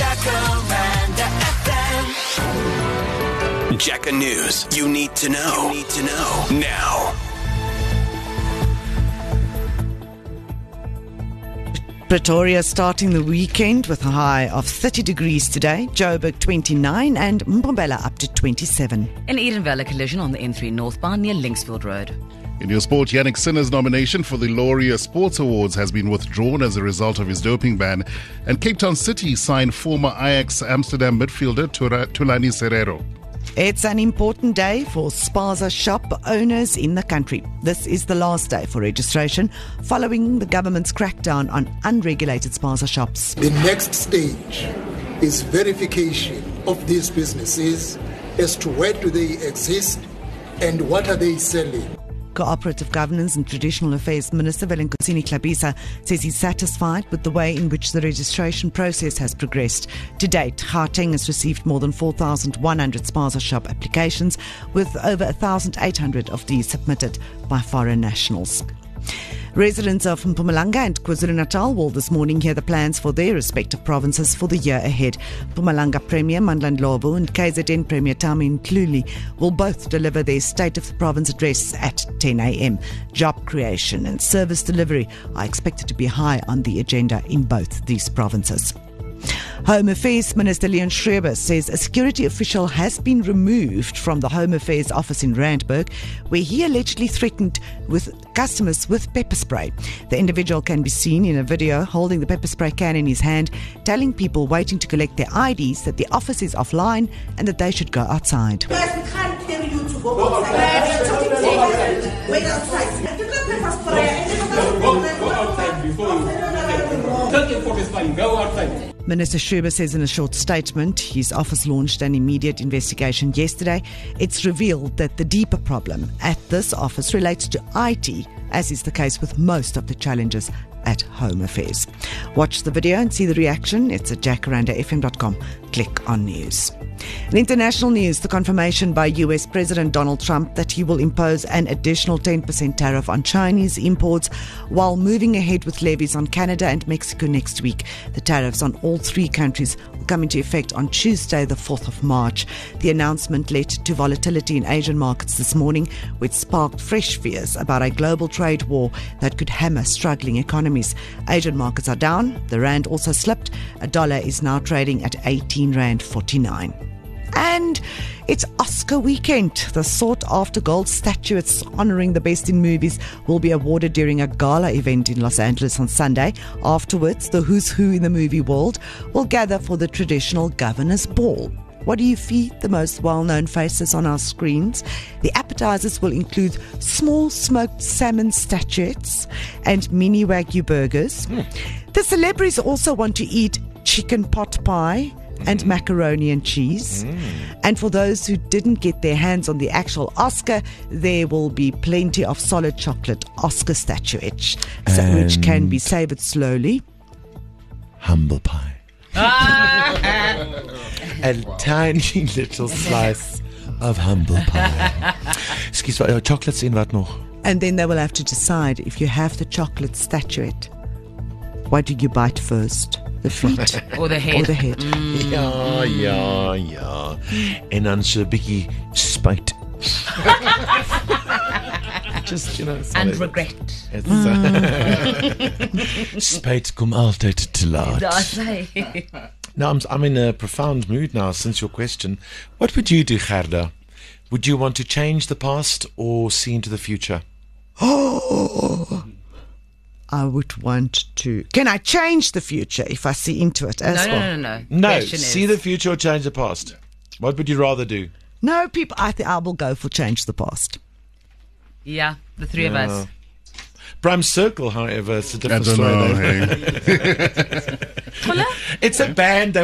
Jacaranda FM. Jacka News. You need to know. Now. Pretoria starting the weekend with a high of 30 degrees today, Joburg 29 and Mbombela up to 27. An Edenvale collision on the N3 northbound near Linksfield Road. In your sport, Yannick Sinner's nomination for the Laureate Sports Awards has been withdrawn as a result of his doping ban, and Cape Town City signed former Ajax Amsterdam midfielder Thulani Serero. It's an important day for spaza shop owners in the country. This is the last day for registration following the government's crackdown on unregulated spaza shops. The next stage is verification of these businesses as to where do they exist and what are they selling. Cooperative Governance and Traditional Affairs Minister Velenkosini Klabisa says he's satisfied with the way in which the registration process has progressed. To date, Gauteng has received more than 4,100 spaza shop applications, with over 1,800 of these submitted by foreign nationals. Residents of Mpumalanga and KwaZulu-Natal will this morning hear the plans for their respective provinces for the year ahead. Mpumalanga Premier Mandla Ndlovu and KZN Premier Tami Mhluli will both deliver their State of the Province address at 10 a.m. Job creation and service delivery are expected to be high on the agenda in both these provinces. Home Affairs Minister Leon Schreiber says a security official has been removed from the Home Affairs office in Randburg, where he allegedly threatened with customers with pepper spray. The individual can be seen in a video holding the pepper spray can in his hand, telling people waiting to collect their IDs that the office is offline and that they should go outside. Guys, we can't tell you to go outside. Wait outside. If you got pepper spray, go outside before you take it for this time. Go outside. Minister Schreiber says in a short statement his office launched an immediate investigation yesterday. It's revealed that the deeper problem at this office relates to IT, as is the case with most of the challenges at Home Affairs. Watch the video and see the reaction. It's at jacarandafm.com. Click on news. In international news, the confirmation by US President Donald Trump that he will impose an additional 10% tariff on Chinese imports while moving ahead with levies on Canada and Mexico next week. The tariffs on all three countries will come into effect on Tuesday, the 4th of March. The announcement led to volatility in Asian markets this morning, which sparked fresh fears about a global trade war that could hammer struggling economies. Asian markets are down. The rand also slipped. A dollar is now trading at 18 rand 49. And it's Oscar weekend. The sought-after gold statuettes honouring the best in movies will be awarded during a gala event in Los Angeles on Sunday. Afterwards, the who's who in the movie world will gather for the traditional Governor's Ball. What do you feed the most well-known faces on our screens? The appetizers will include small smoked salmon statuettes and mini Wagyu burgers. The celebrities also want to eat chicken pot pie and macaroni and cheese. And for those who didn't get their hands on the actual Oscar, there will be plenty of solid chocolate Oscar statuettes, which can be savoured slowly. Humble pie. A tiny little slice of humble pie. Excuse me, chocolates in wat nog? And then they will have to decide if you have the chocolate statuette, what do you bite first? The feet Or the head. or the head? Ja. En dan so 'n bietjie spyt. Just, And regret. Spyt kom altyd te laat. That's right. Now, I'm in a profound mood now since your question. What would you do, Gerda? Would you want to change the past or see into the future? I would want to. Can I change the future if I see into it as well? No. No, Question see is, the future or change the past. What would you rather do? No, people. I think I will go for change the past. Yeah, the three of us. Bram Circle, however, it's a I different don't story. know. Hey. It's a band that